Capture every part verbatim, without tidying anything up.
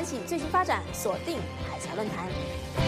系最新发展，锁定海峡论坛。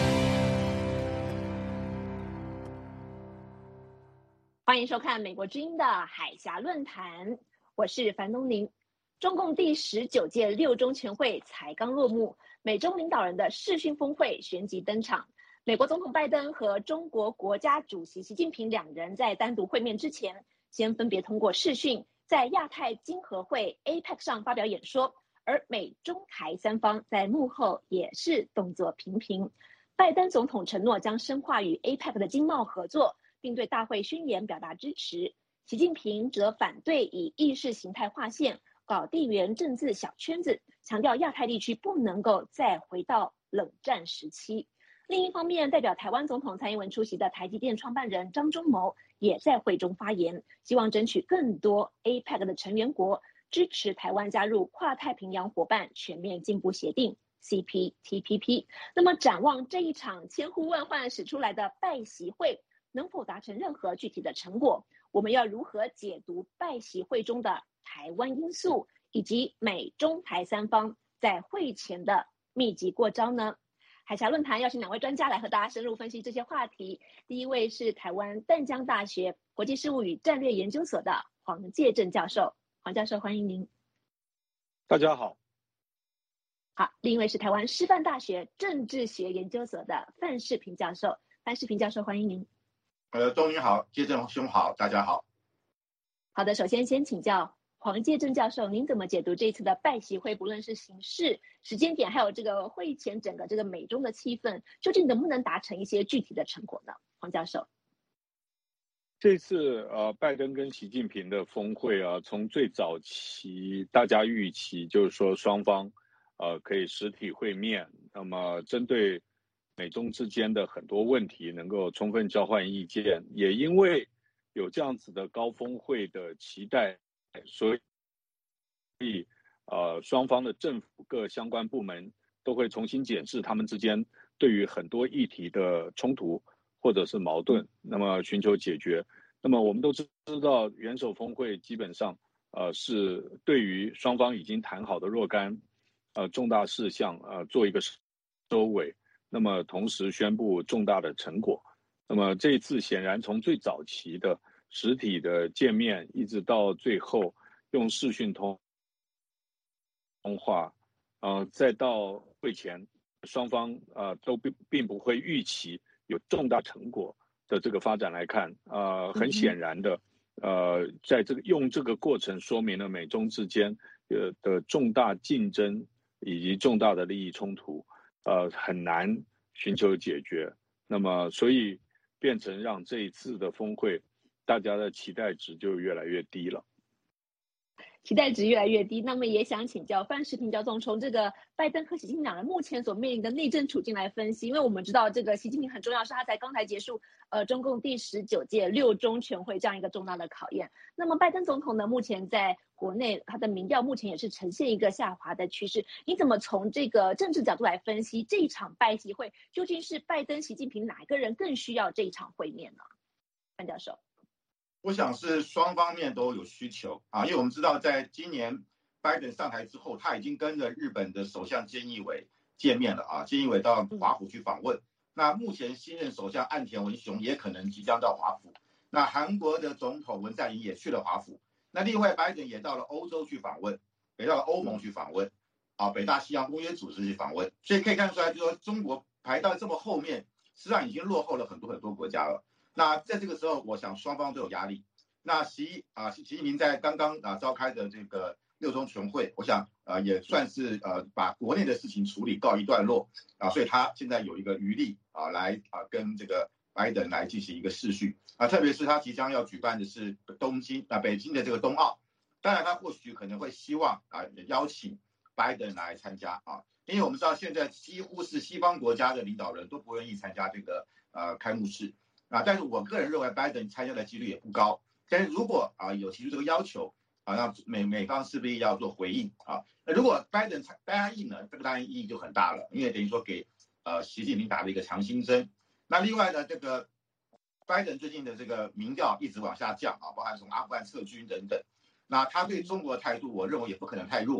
欢迎收看美国之音的海峡论坛，我是樊东宁。中共第十九届六中全会才刚落幕，美中领导人的视讯峰会旋即登场。美国总统拜登和中国国家主席习近平两人在单独会面之前，先分别通过视讯在亚太经合会 A P E C 上发表演说，而美中台三方在幕后也是动作频频。拜登总统承诺将深化与 A P E C 的经贸合作，并对大会宣言表达支持。习近平则反对以意识形态划线，搞地缘政治小圈子，强调亚太地区不能够再回到冷战时期。另一方面，代表台湾总统蔡英文出席的台积电创办人张忠谋也在会中发言，希望争取更多 A P E C 的成员国支持台湾加入跨太平洋伙伴全面进步协定 C P T P P。 那么展望这一场千呼万唤使出来的拜习会，能否达成任何具体的成果？我们要如何解读拜习会中的台湾因素，以及美中台三方在会前的密集过招呢？海峡论坛邀请两位专家来和大家深入分析这些话题。第一位是台湾淡江大学国际事务与战略研究所的黄介正教授，黄教授欢迎您。 大家好。 好，另一位是台湾师范大学政治学研究所的范世平教授，范世平教授欢迎您。 呃，东宁好，介正兄好，大家好。 好的，首先先请教黄介正教授，您怎么解读这一次的拜习会，不论是形式、时间点，还有这个会前整个这个美中的气氛，究竟能不能达成一些具体的成果呢？黄教授， 这次呃，拜登跟习近平的峰会啊，从最早期大家预期就是说双方呃可以实体会面，那么针对美中之间的很多问题能够充分交换意见，也因为有这样子的高峰会的期待，所以呃双方的政府各相关部门都会重新检视他们之间对于很多议题的冲突或者是矛盾，那么寻求解决。那么我们都知道元首峰会基本上呃是对于双方已经谈好的若干呃重大事项呃做一个收尾，那么同时宣布重大的成果。那么这一次显然从最早期的实体的见面，一直到最后用视讯通通话，呃，再到会前，双方呃都并并不会预期有重大成果的这个发展来看，呃，很显然的，呃，在这个用这个过程说明了美中之间呃的重大竞争以及重大的利益冲突，呃，很难寻求解决。那么，所以变成让这一次的峰会，大家的期待值就越来越低了。 期待值越来越低，那么也想请教范世平教授，从这个拜登和习近平两人目前所面临的内政处境来分析，因为我们知道这个习近平很重要，是他才刚才结束呃中共第十九届六中全会这样一个重大的考验。那么拜登总统呢，目前在国内他的民调目前也是呈现一个下滑的趋势，你怎么从这个政治角度来分析这一场拜习会究竟是拜登、习近平哪一个人更需要这一场会面呢？范教授。 我想是双方面都有需求啊，因为我们知道，在今年拜登上台之后，他已经跟着日本的首相菅义伟见面了啊，菅义伟到华府去访问。那目前新任首相岸田文雄也可能即将到华府。那韩国的总统文在寅也去了华府。那另外，拜登也到了欧洲去访问，也到了欧盟去访问，啊，北大西洋公约组织去访问。所以可以看出来，就是说中国排到这么后面，实际上已经落后了很多很多国家了。那在这个时候，我想双方都有压力。那习啊，习近平在刚刚啊召开的这个六中全会，我想呃也算是呃把国内的事情处理告一段落啊，所以他现在有一个余力啊来啊跟这个拜登来进行一个视讯啊，特别是他即将要举办的是东京啊北京的这个冬奥，当然他或许可能会希望啊邀请拜登来参加啊，因为我们知道现在几乎是西方国家的领导人都不愿意参加这个呃开幕式啊，但是我个人认为拜登参加的几率也不高。但是如果啊有提出这个要求啊，那美美方势必要做回应啊。那如果拜登答应呢，这个当然意义就很大了，因为等于说给呃习近平打了一个强心针。那另外呢，这个拜登最近的这个民调一直往下降啊，包含从阿富汗撤军等等。那他对中国的态度，我认为也不可能太弱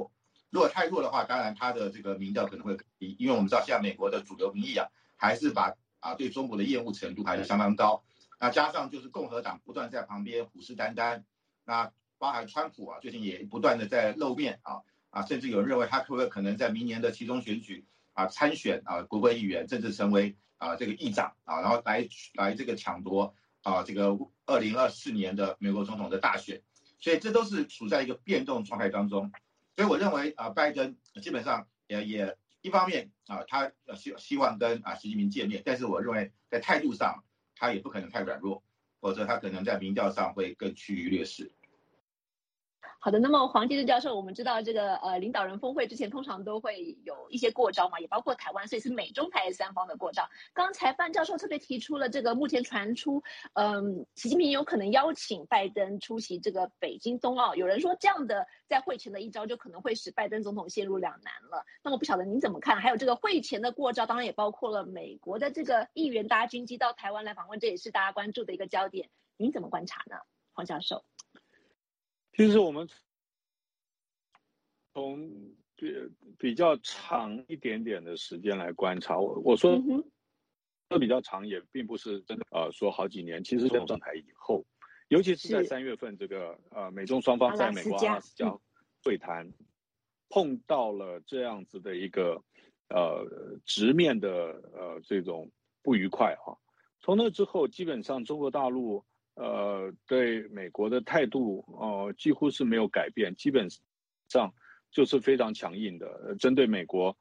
如果太弱的话，当然他的这个民调可能会低，因为我们知道现在美国的主流民意啊，还是把啊对中国的厌恶程度还是相当高。那加上就是共和党不断在旁边虎视眈眈，那包含川普啊，最近也不断的在露面啊啊，甚至有人认为他会不会可能在明年的期中选举啊参选啊国会议员，甚至成为啊这个议长啊，然后来来这个抢夺啊这个二零二四年的美国总统的大选，所以这都是处在一个变动状态当中。所以我认为啊，拜登基本上也也一方面啊，他希希望跟啊习近平见面，但是我认为在态度上他也不可能太软弱，否则他可能在民调上会更趋于劣势。 好的，那么黄基志教授，我们知道这个呃领导人峰会之前通常都会有一些过招嘛，也包括台湾，所以是美中台三方的过招。刚才范教授特别提出了这个目前传出，嗯，习近平有可能邀请拜登出席这个北京冬奥，有人说这样的在会前的一招就可能会使拜登总统陷入两难了。那么不晓得您怎么看？还有这个会前的过招，当然也包括了美国的这个议员搭军机到台湾来访问，这也是大家关注的一个焦点。您怎么观察呢，黄教授？ 其实我们从比比较长一点点的时间来观察，我我说说比较长，也并不是真的呃说好几年，其实从上台以后，尤其是在三月份这个呃美中双方在美国阿拉斯加会谈，嗯、碰到了这样子的一个呃直面的呃这种不愉快哈、啊。从那之后，基本上中国大陆呃对美国的态度哦、呃、几乎是没有改变，基本上就是非常强硬的，针对美国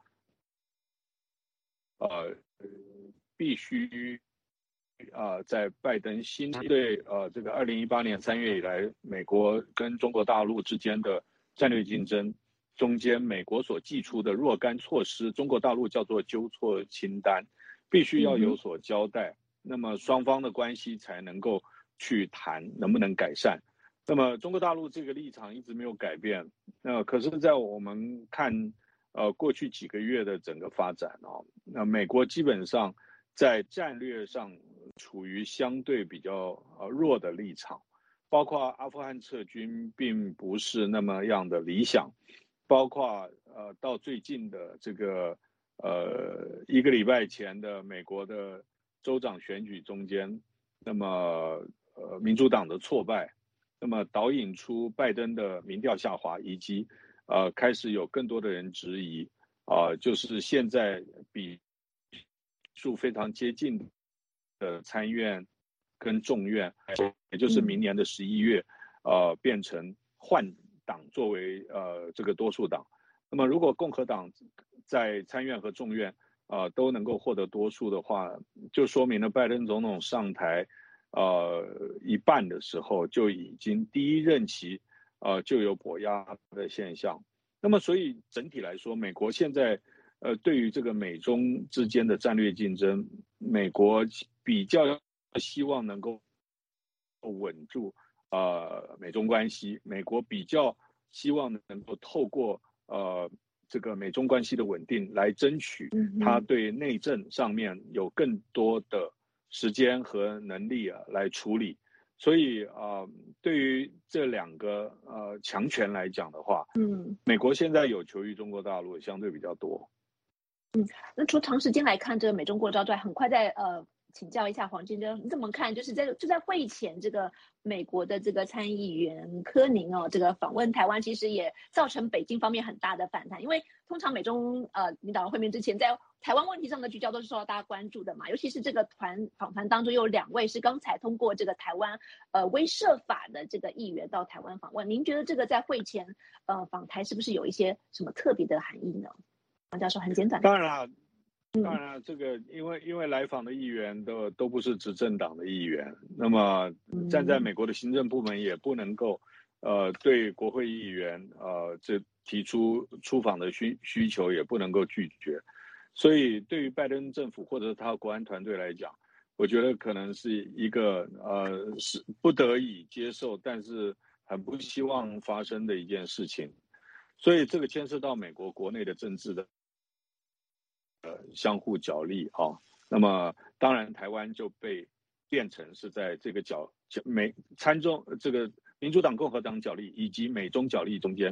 呃必须啊、呃、在拜登新对呃这个二零一八年三月以来美国跟中国大陆之间的战略竞争中间，美国所祭出的若干措施，中国大陆叫做纠错清单，必须要有所交代。嗯那么双方的关系才能够去谈能不能改善。那么中国大陆这个立场一直没有改变。那、呃、可是，在我们看呃过去几个月的整个发展哦，那美国基本上在战略上处于相对比较呃弱的立场，包括阿富汗撤军并不是那么样的理想，包括呃到最近的这个呃一个礼拜前的美国的州长选举中间，那么呃民主党的挫败，那么导引出拜登的民调下滑，以及呃开始有更多的人质疑啊、呃，就是现在比数非常接近的参院跟众院，也就是明年的十一月，呃变成换党作为呃这个多数党。那么如果共和党在参院和众院呃，都能够获得多数的话，就说明了拜登总统上台，呃，一半的时候就已经第一任期，呃，就有跛压的现象。那么，所以整体来说，美国现在，呃，对于这个美中之间的战略竞争，美国比较希望能够稳住呃美中关系，美国比较希望能够透过呃。这个美中关系的稳定来争取他对内政上面有更多的时间和能力啊来处理。所以啊、呃，对于这两个呃强权来讲的话，嗯，美国现在有求于中国大陆相对比较多。 嗯，那从长时间来看，这个美中过招对，很快在呃。请教一下黄金珍，你怎么看？就是在就在会前，这个美国的这个参议员柯宁哦，这个访问台湾，其实也造成北京方面很大的反弹。因为通常美中呃领导人会面之前，在台湾问题上的聚焦都是受到大家关注的嘛。尤其是这个团访团当中有两位是刚才通过这个台湾呃威慑法的这个议员到台湾访问。您觉得这个在会前呃访台是不是有一些什么特别的含义呢？黄教授，很简短。 当然了。当然，这个因为因为来访的议员都都不是执政党的议员，那么站在美国的行政部门也不能够，呃，对国会议员呃这提出出访的需需求也不能够拒绝，所以对于拜登政府或者他国安团队来讲，我觉得可能是一个呃是不得已接受，但是很不希望发生的一件事情，所以这个牵涉到美国国内的政治的。呃，相互角力啊，那么当然台湾就被变成是在这个角美参中这个民主党共和党角力以及美中角力中间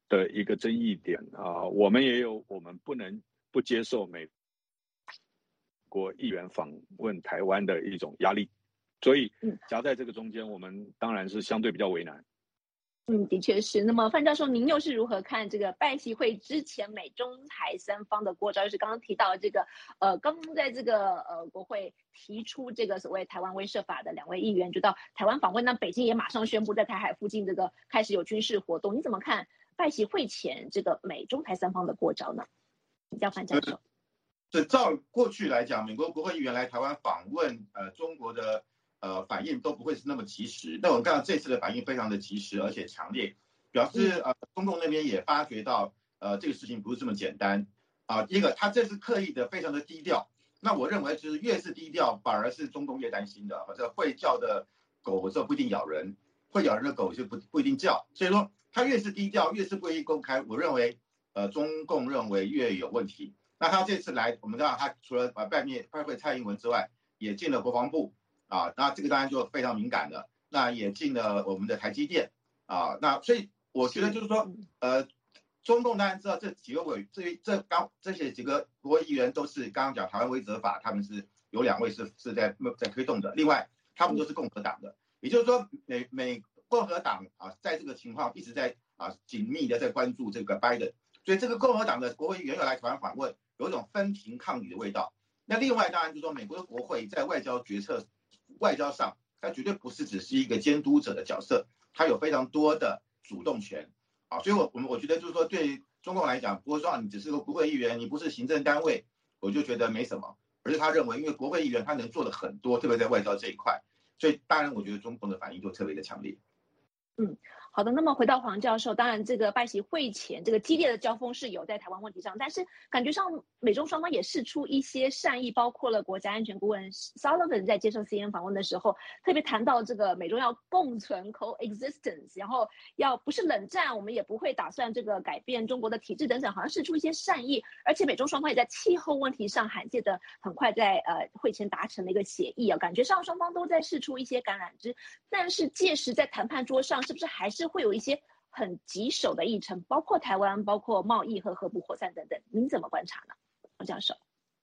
的一个争议点啊、呃，我们也有我们不能不接受美国议员访问台湾的一种压力，所以夹在这个中间，我们当然是相对比较为难。 嗯，的确是。那么范教授，您又是如何看这个拜习会之前美中台三方的过招？就是刚刚提到这个，呃，刚刚在这个呃国会提出这个所谓台湾威慑法的两位议员就到台湾访问，那北京也马上宣布在台海附近这个开始有军事活动。你怎么看拜习会前这个美中台三方的过招呢？请教范教授。 这照过去来讲，美国国会议员来台湾访问，呃，中国的。呃，反应都不会是那么及时。那我们看到这次的反应非常的及时，而且强烈，表示呃，中共那边也发觉到，呃，这个事情不是这么简单啊。第一个，他这次刻意的非常的低调。那我认为就是越是低调，反而是中共越担心的。或者会叫的狗这不一定咬人，会咬人的狗就不不一定叫。所以说，他越是低调，越是不一公开，我认为，呃，中共认为越有问题。那他这次来，我们知道他除了呃拜面拜会蔡英文之外，也进了国防部。啊，那这个当然就非常敏感了。那也进了我们的台积电啊，那所以我觉得就是说，呃，中共当然知道这几个委，这这刚这些几个国会议员都是刚刚讲台湾威慑法，他们是有两位是是在在推动的，另外他们都是共和党的，也就是说美美共和党啊，在这个情况一直在啊紧密的在关注这个拜登，所以这个共和党的国会议员要来台湾访问，有一种分庭抗礼的味道。那另外当然就是说，美国的国会在外交决策。外交上，它绝对不是只是一个监督者的角色，它有非常多的主动权啊，所以我我们我觉得就是说，对中共来讲，不会说你只是个国会议员，你不是行政单位，我就觉得没什么，而是他认为，因为国会议员他能做的很多，特别在外交这一块，所以当然我觉得中共的反应就特别的强烈。 嗯，好的。那么回到黄教授，当然这个拜习会前这个激烈的交锋是有在台湾问题上，但是感觉上美中双方也释出一些善意，包括了国家安全顾问 Sullivan 在接受 C N N 访问的时候，特别谈到这个美中要共存 coexistence， 然后要不是冷战，我们也不会打算这个改变中国的体制等等，好像释出一些善意，而且美中双方也在气候问题上罕见的很快在呃会前达成了一个协议啊，感觉上双方都在释出一些橄榄枝，但是届时在谈判桌上是不是还是会有一些很棘手的议程，包括台湾，包括贸易和核不扩散等等，您怎么观察呢，王教授？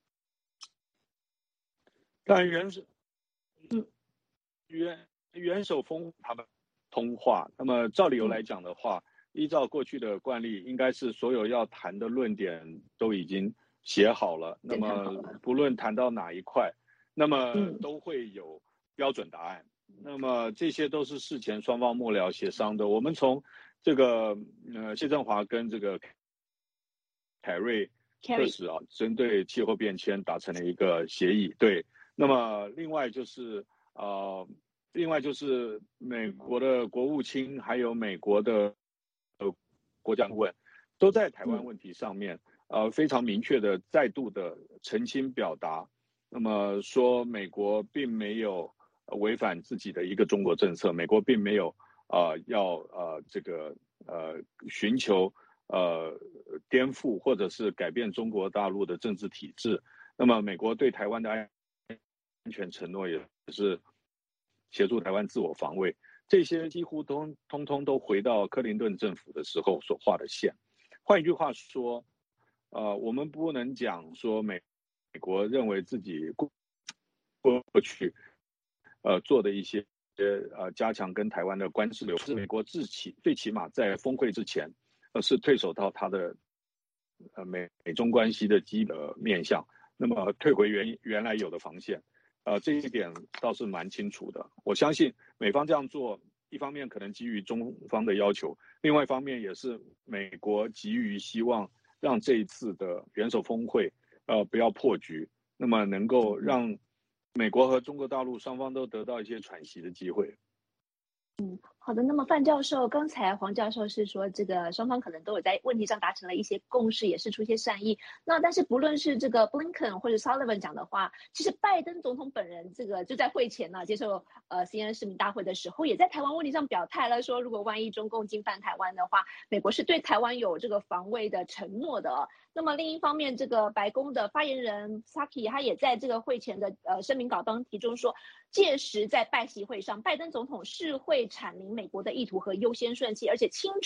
但元首，嗯，元元首峰他们通话，那么照理由来讲的话，嗯、依照过去的惯例，应该是所有要谈的论点都已经写好了，那么不论谈到哪一块，那么都会有标准答案。嗯、那么这些都是事前双方幕僚协商的。我们从这个呃谢振华跟这个凯瑞特使啊，针对气候变迁达成了一个协议。对，那么另外就是呃，另外就是美国的国务卿还有美国的呃国家顾问都在台湾问题上面、嗯、呃非常明确的再度的澄清表达，那么说美国并没有违反自己的一个中国政策，美国并没有呃要呃这个呃寻求呃颠覆或者是改变中国大陆的政治体制。那么美国对台湾的安全承诺也是协助台湾自我防卫，这些几乎都通通都回到克林顿政府的时候所画的线。换一句话说，呃，我们不能讲说美美国认为自己过过去呃做的一些呃加强跟台湾的关系流，是美国自起最起码在峰会之前，呃是退守到它的呃美美中关系的基本面向，那么退回原原来有的防线。呃，这一点倒是蛮清楚的。我相信美方这样做，一方面可能基于中方的要求，另外一方面也是美国急于希望让这一次的元首峰会，呃，不要破局，那么能够让美国和中国大陆双方都得到一些喘息的机会。 嗯，好的。那么范教授，刚才黄教授是说，这个双方可能都有在问题上达成了一些共识，也释出一些善意。那但是不论是这个 Blinken 或者 Sullivan 讲的话，其实拜登总统本人这个就在会前呢、啊、接受呃 C N N 市民大会的时候，也在台湾问题上表态了，说如果万一中共进犯台湾的话，美国是对台湾有这个防卫的承诺的、哦。那么另一方面，这个白宫的发言人 Psaki 他也在这个会前的呃声明稿当中提出说，届时在拜习会上，拜登总统是会阐明美国的意图和优先顺序，而且清楚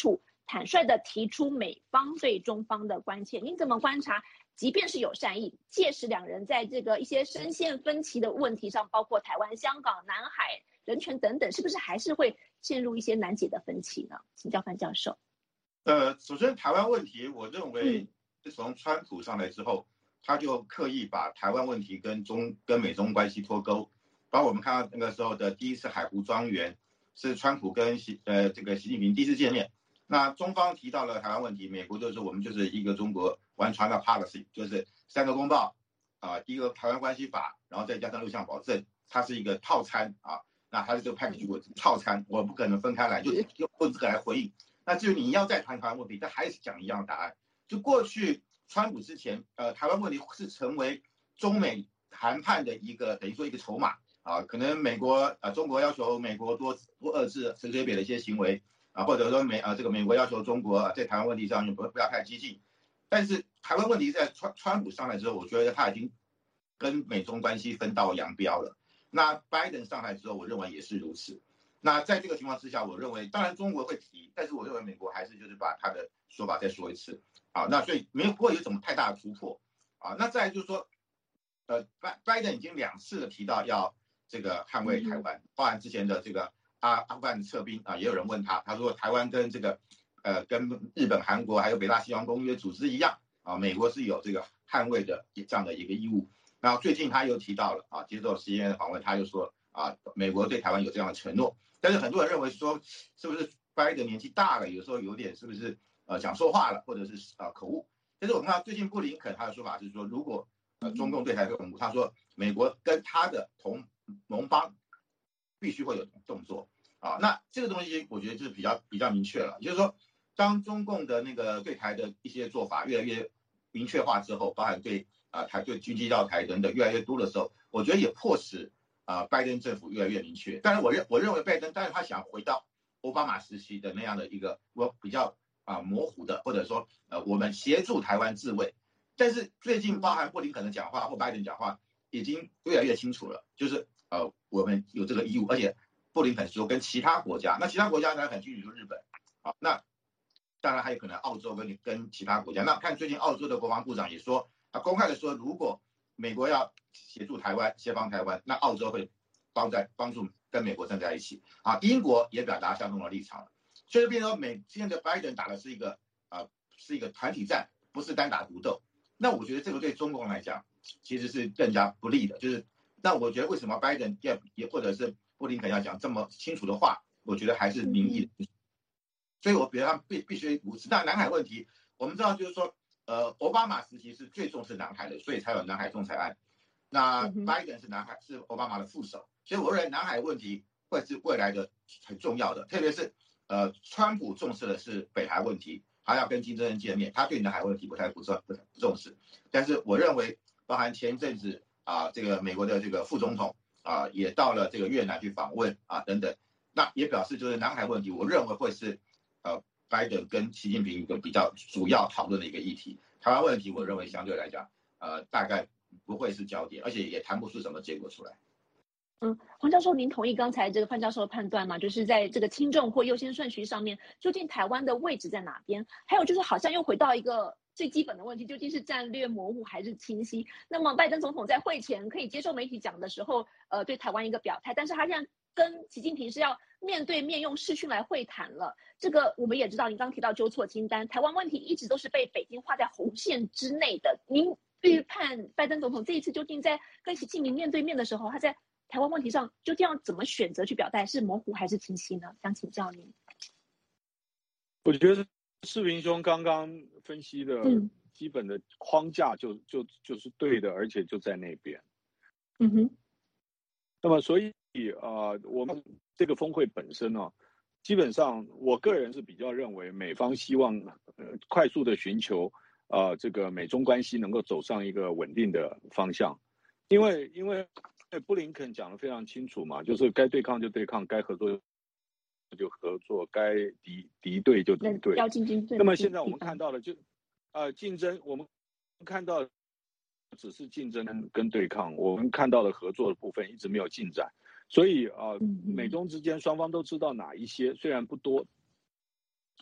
坦率地提出美方对中方的关切。您怎么观察？即便是有善意，届时两人在这个一些深陷分歧的问题上，包括台湾、香港、南海、人权等等，是不是还是会陷入一些难解的分歧呢？请教范教授。 呃，首先台湾问题，我认为自从川普上来之后，嗯、他就刻意把台湾问题跟中跟美中关系脱钩。包括我们看到那个时候的第一次海湖庄园，是川普跟习呃这个习近平第一次见面。那中方提到了台湾问题，美国就是我们就是一个中国 One China Policy， 就是三个公报啊、呃，第一个台湾关系法，然后再加上六项保证，它是一个套餐啊。那它是这个 package 我套餐，我不可能分开来，就用用这个来回应。那至于你要再谈台湾问题，但还是讲一样的答案。就过去川普之前，呃，台湾问题是成为中美谈判的一个等于说一个筹码啊，可能美国啊、呃、中国要求美国多多遏制陈水扁的一些行为。啊，或者说美啊，这个美国要求中国在台湾问题上不不要太激进，但是台湾问题在川川普上来之后，我觉得他已经跟美中关系分道扬镳了。那拜登上来之后，我认为也是如此。那在这个情况之下，我认为当然中国会提，但是我认为美国还是就是把他的说法再说一次啊。那所以没有不会有什么太大的突破啊。那再来就是说，呃，拜拜登已经两次的提到要这个捍卫台湾，包含之前的这个。阿阿富汗撤兵啊，也有人问他，他说台湾跟这个呃跟日本、韩国还有北大西洋公约组织一样啊，美国是有这个捍卫的这样的一个义务。然后最近他又提到了啊，接受 C N N 的访问，他又说啊，美国对台湾有这样的承诺。但是很多人认为说，是不是拜登年纪大了，有时候有点是不是呃讲错话了，或者是呃口误。但是我们看到最近布林肯他的说法是说，如果呃中共对台动武，他说美国跟他的同盟邦必须会有动作。啊，那这个东西我觉得就是比较比较明确了，就是说，当中共的那个对台的一些做法越来越明确化之后，包含对啊、呃、台对军机绕台等等越来越多的时候，我觉得也迫使啊、呃、拜登政府越来越明确。但是我认我认为拜登，但是他想回到奥巴马时期的那样的一个我比较啊、呃、模糊的，或者说呃我们协助台湾自卫。但是最近包含布林肯的讲话或拜登讲话已经越来越清楚了，就是呃我们有这个义务，而且。布林肯说跟其他国家，那其他国家当然很清楚，说日本，好，那当然还有可能澳洲跟跟其他国家。那看最近澳洲的国防部长也说，他公开的说，如果美国要协助台湾、协防台湾，那澳洲会帮在帮助跟美国站在一起。啊，英国也表达相同的立场了。所以变成说，美现在的拜登打的是一个啊、呃、是一个团体战，不是单打独斗。那我觉得这个对中共来讲其实是更加不利的。就是那我觉得为什么拜登也也或者是布林肯要讲这么清楚的话，我觉得还是民意的，所以我觉得他们必必须如此。那南海问题，我们知道就是说，呃，奥巴马时期是最重视南海的，所以才有南海仲裁案。那拜登是南海是奥巴马的副手，所以我认为南海问题会是未来的很重要的，特别是呃，川普重视的是北海问题，他要跟金正恩见面，他对南海问题不太不重不不重视。但是我认为，包含前一阵子啊、呃，这个美国的这个副总统。啊，也到了这个越南去访问啊，等等，那也表示就是南海问题，我认为会是呃拜登跟习近平一个比较主要讨论的一个议题。台湾问题，我认为相对来讲，呃，大概不会是焦点，而且也谈不出什么结果出来。 嗯，黄教授，您同意刚才这个范教授的判断吗？就是在这个轻重或优先顺序上面，究竟台湾的位置在哪边？还有就是，好像又回到一个最基本的问题，究竟是战略模糊还是清晰？那么拜登总统在会前可以接受媒体讲的时候，呃，对台湾一个表态，但是他现在跟习近平是要面对面用视讯来会谈了。这个我们也知道，您刚提到纠错清单，台湾问题一直都是被北京画在红线之内的。您预判拜登总统这一次究竟在跟习近平面对面的时候，他在台湾问题上究竟要怎么选择去表态，是模糊还是清晰呢？想请教您。 我觉得世平兄刚刚分析的基本的框架就、嗯、就就是对的，而且就在那边。 嗯哼。 那么所以呃，我们这个峰会本身呢、啊，基本上我个人是比较认为美方希望呃快速的寻求呃这个美中关系能够走上一个稳定的方向，因为因为布林肯讲得非常清楚嘛，就是该对抗就对抗，该合作就合作，该敌敌对就敌对。 要竞争。 那么现在我们看到的就呃竞争，我们看到只是竞争跟对抗，我们看到的合作的部分一直没有进展。所以呃，美中之间双方都知道哪一些，虽然不多，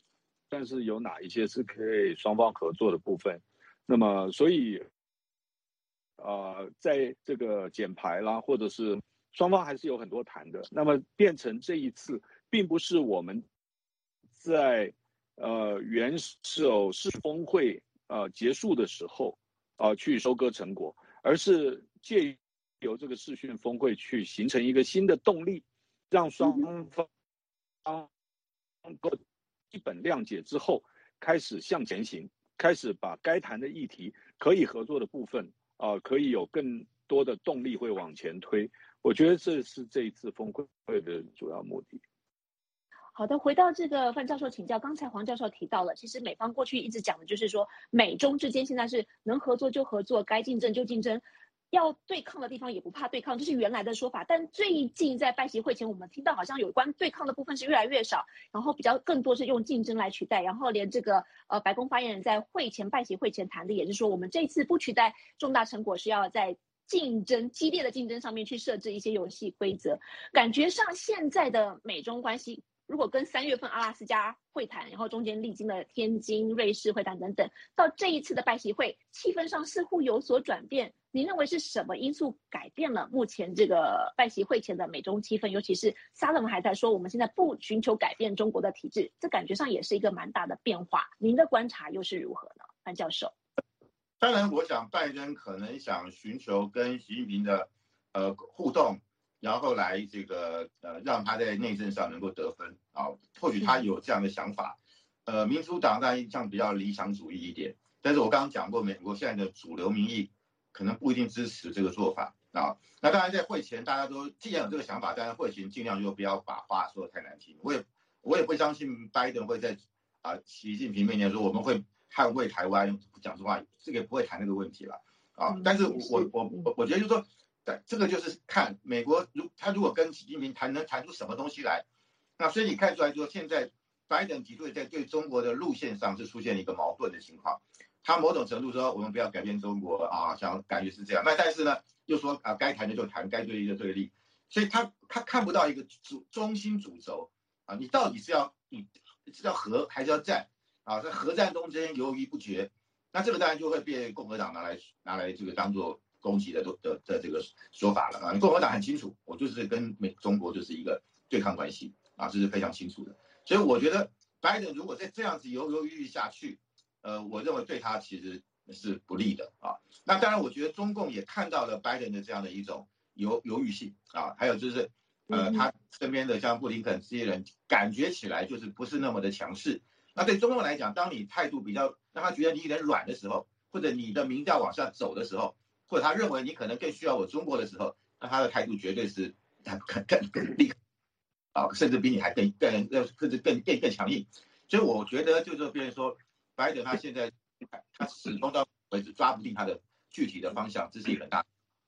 但是有哪一些是可以双方合作的部分？那么，所以，呃，在这个减排啦，或者是双方还是有很多谈的。那么变成这一次，并不是我们在呃元首视峰会呃结束的时候啊、呃、去收割成果，而是借由这个视讯峰会去形成一个新的动力，让双方能够基本谅解之后，开始向前行，开始把该谈的议题可以合作的部分啊、呃，可以有更多的动力会往前推。我觉得这是这一次峰会的主要目的。 好的，回到这个范教授请教，刚才黄教授提到了，其实美方过去一直讲的就是说，美中之间现在是能合作就合作，该竞争就竞争，要对抗的地方也不怕对抗，这是原来的说法。但最近在拜习会前，我们听到好像有关对抗的部分是越来越少，然后比较更多是用竞争来取代，然后连这个呃白宫发言人在会前拜习会前谈的也是说，我们这次不取代重大成果，是要在竞争激烈的竞争上面去设置一些游戏规则。感觉上现在的美中关系，如果跟三月份阿拉斯加会谈，然后中间历经了天津、瑞士会谈等等，到这一次的拜习会，气氛上似乎有所转变。您认为是什么因素改变了目前这个拜习会前的美中气氛？尤其是沙勒们还在说，我们现在不寻求改变中国的体制，这感觉上也是一个蛮大的变化。您的观察又是如何呢，范教授？ 当然，我想拜登可能想寻求跟习近平的呃互动。然后来这个呃让他在内政上能够得分啊，或许他有这样的想法。呃，民主党当然像比较理想主义一点，但是我刚刚讲过，美国现在的主流民意可能不一定支持这个做法啊。那当然在会前大家都既然有这个想法，当然会前尽量就不要把话说得太难听。我也我也不相信拜登会在啊习近平面前说我们会捍卫台湾，讲实话，这个不会谈那个问题了啊。但是我我我我觉得就是说。这个就是看美国，如他如果跟习近平谈能谈出什么东西来，那所以你看出来说，现在拜登团队在对中国的路线上是出现一个矛盾的情况。他某种程度说我们不要改变中国啊，想感觉是这样，那但是呢又说啊该谈的就谈，该对立的对立，所以他他看不到一个主中心主轴啊，你到底是要你是要和还是要战啊？在核战中间犹豫不决，那这个当然就会被共和党拿来拿来这个当做攻击的的的这个说法了啊！共和党很清楚，我就是跟美中国就是一个对抗关系啊，这是非常清楚的。所以我觉得拜登如果再这样子犹犹豫豫下去，呃，我认为对他其实是不利的啊。那当然，我觉得中共也看到了拜登的这样的一种犹犹豫性啊，还有就是呃，他身边的像布林肯这些人，感觉起来就是不是那么的强势。那对中共来讲，当你态度比较让他觉得你有点软的时候，或者你的民调往下走的时候，或者他认为你可能更需要我中国的时候，那他的态度绝对是更更更厉害啊，甚至比你还更更甚至更更更强硬。所以我觉得就是别人说，拜登他现在他始终到为止抓不定他的具体的方向，这是一个很大。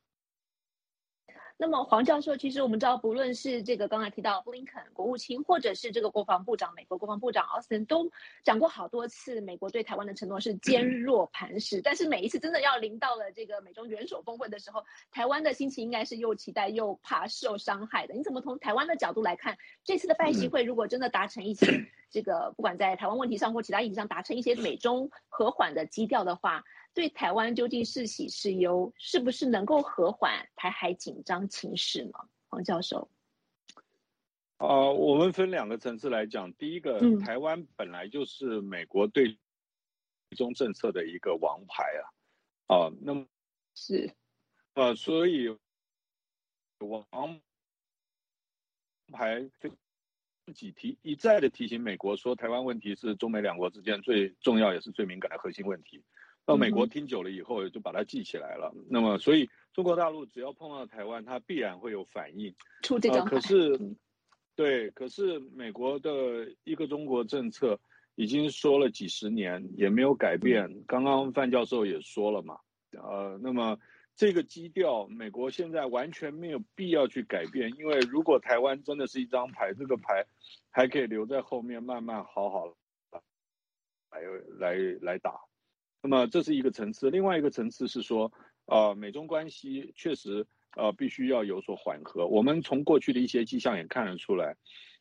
那么黄教授，其实我们知道，不论是这个刚才提到布林肯国务卿，或者是这个国防部长，美国国防部长奥斯汀，都讲过好多次，美国对台湾的承诺是坚若磐石。但是每一次真的要临到了这个美中元首峰会的时候，台湾的心情应该是又期待又怕受伤害的。你怎么从台湾的角度来看，这次的拜习会如果真的达成一些这个，不管在台湾问题上或其他议题上达成一些美中和缓的基调的话，对台湾究竟是喜是忧，是不是能够和缓台海紧张情势呢？黄教授， 呃，我们分两个层次来讲。第一个， 嗯、 台湾本来就是美国对中政策的一个王牌啊，啊、呃，那么是， 呃，所以王牌自己提一再的提醒美国说，台湾问题是中美两国之间最重要也是最敏感的核心问题。那美国听久了以后，就把它记起来了。嗯、那么，所以中国大陆只要碰到台湾，它必然会有反应。 出这张牌。 呃、可是，对，可是美国的一个中国政策已经说了几十年，也没有改变。嗯、刚刚范教授也说了嘛，呃，那么这个基调，美国现在完全没有必要去改变，因为如果台湾真的是一张牌，这个牌还可以留在后面，慢慢好好来来来打。那么这是一个层次，另外一个层次是说，呃，美中关系确实呃必须要有所缓和。我们从过去的一些迹象也看得出来，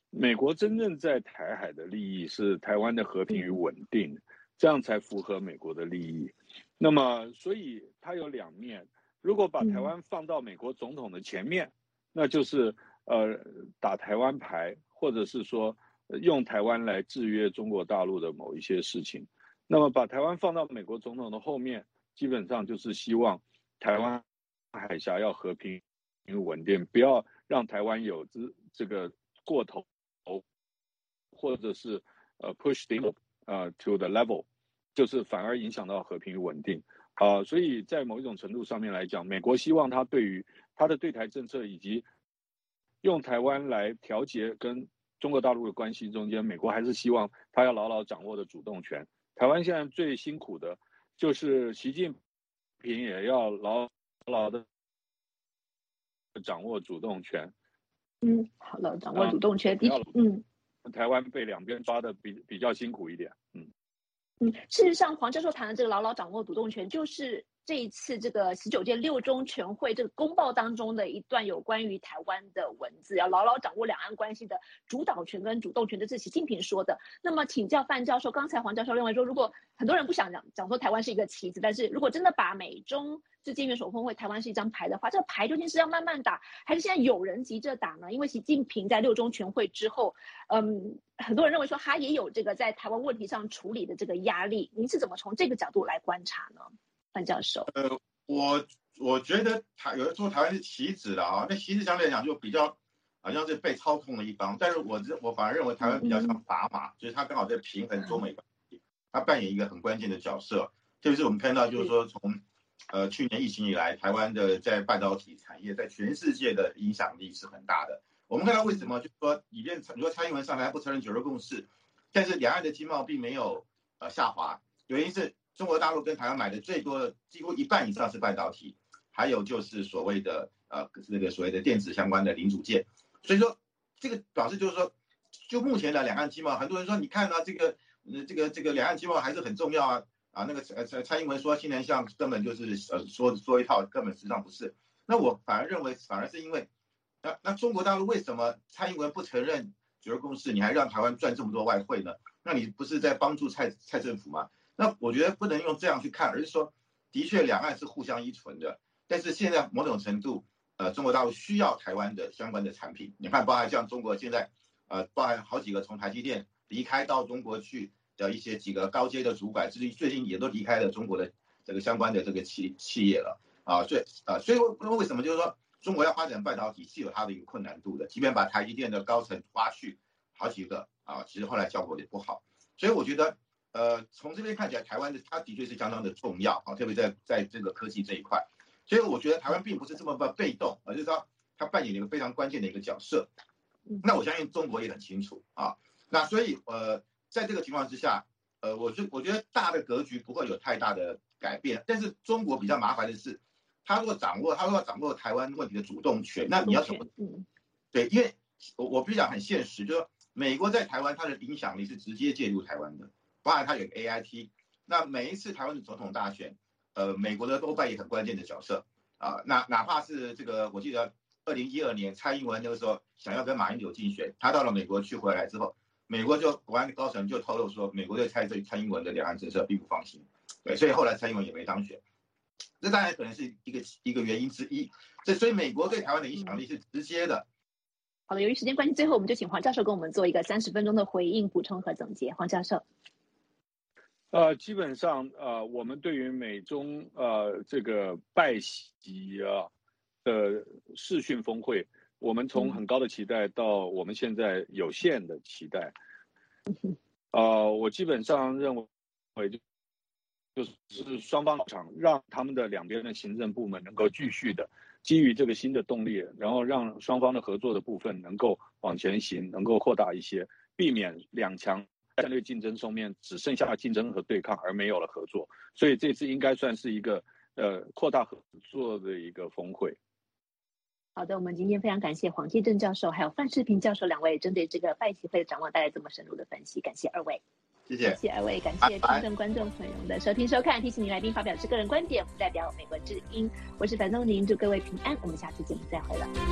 美国真正在台海的利益是台湾的和平与稳定，这样才符合美国的利益。那么，所以它有两面。如果把台湾放到美国总统的前面，那就是呃打台湾牌，或者是说用台湾来制约中国大陆的某一些事情。那么把台湾放到美国总统的后面，基本上就是希望台湾海峡要和平与稳定，不要让台湾有这这个过头，或者是呃 push the 呃 to the level， 就是反而影响到和平与稳定啊、呃。所以在某一种程度上面来讲，美国希望他对于他的对台政策以及用台湾来调节跟中国大陆的关系中间，美国还是希望他要牢牢掌握的主动权。台湾现在最辛苦的就是习近平也要牢牢的掌握主动权。 嗯，好了，掌握主动权，的确，嗯， 台湾被两边抓的比比较辛苦一点，嗯嗯，事实上，黄教授谈的这个牢牢掌握主动权，就是这一次这个十九届六中全会这个公报当中的一段有关于台湾的文字，要牢牢掌握两岸关系的主导权跟主动权，这是习近平说的。那么请教范教授，刚才黄教授认为说，如果很多人不想讲讲说台湾是一个棋子，但是如果真的把美中之间元首峰会台湾是一张牌的话，这个牌究竟是要慢慢打，还是现在有人急着打呢？因为习近平在六中全会之后，嗯，很多人认为说他也有这个在台湾问题上处理的这个压力，您是怎么从这个角度来观察呢？范教授， 呃，我我觉得台有人说台湾是棋子的啊，那棋子相对来讲就比较好像是被操控的一方，但是我我反而认为台湾比较像砝码，嗯、就是他刚好在平衡中美关系，他扮演一个很关键的角色。特别是我们看到，就是说从呃去年疫情以来，台湾的在半导体产业在全世界的影响力是很大的。我们看到为什么就是说，里面你说蔡英文上台不承认九二共识，但是两岸的经贸并没有呃下滑，原因是中国大陆跟台湾买的最多的几乎一半以上是半导体，还有就是所谓的呃那个所谓的电子相关的零组件。所以说这个表示就是说，就目前的两岸经贸，很多人说你看到、啊、这个呃这个这个两岸经贸还是很重要啊啊那个蔡蔡英文说新南向根本就是呃说说一套，根本实际上不是。那我反而认为反而是因为那那中国大陆为什么蔡英文不承认九二共识，你还让台湾赚这么多外汇呢？那你不是在帮助蔡蔡政府吗？那我觉得不能用这样去看，而是说，的确两岸是互相依存的，但是现在某种程度，呃，中国大陆需要台湾的相关的产品。你看，包含像中国现在，呃，包含好几个从台积电离开到中国去的一些几个高阶的主管，最近最近也都离开了中国的这个相关的这个企企业了啊。所以啊，所以为什么就是说中国要发展半导体是有它的一个困难度的，即便把台积电的高层挖去好几个啊，其实后来效果也不好。所以我觉得。呃，从这边看起来，台湾的它的确是相当的重要啊，特别在在这个科技这一块，所以我觉得台湾并不是这么被动，而是说它扮演了一个非常关键的一个角色。那我相信中国也很清楚啊。那所以呃，在这个情况之下，呃，我就我觉得大的格局不会有太大的改变，但是中国比较麻烦的是，他如果掌握他如果掌握台湾问题的主动权，那你要怎么？对，因为我我比较很现实，就是说美国在台湾它的影响力是直接介入台湾的。包含它有个 A I T， 那每一次台湾的总统大选，呃，美国的都扮演很关键的角色啊。那哪怕是这个，我记得二零一二年蔡英文那个时候想要跟马英九竞选，他到了美国去回来之后，美国就国安高层就透露说，美国对蔡对蔡英文的两岸政策并不放心，对，所以后来蔡英文也没当选。这当然可能是一个一个原因之一。这所以美国对台湾的影响力是直接的。 好的，由于时间关系，最后我们就请黄教授跟我们做一个三十分钟的回应、补充和总结。黄教授。 呃，基本上呃，我们对于美中呃这个拜习啊的视讯峰会，我们从很高的期待到我们现在有限的期待。呃，我基本上认为就就是双方场让他们的两边的行政部门能够继续的基于这个新的动力，然后让双方的合作的部分能够往前行，能够扩大一些，避免两强战略竞争上面只剩下竞争和对抗，而没有了合作。所以这次应该算是一个呃扩大合作的一个峰会。 好的，我们今天非常感谢黄继正教授还有范世平教授两位针对这个拜习会的展望带来这么深入的分析，感谢二位。 谢谢， 感谢二位，感谢听众观众朋友的收听收看。提醒您来宾发表是个人观点，不代表美国之音。我是樊东宁，祝各位平安，我们下次节目再会了。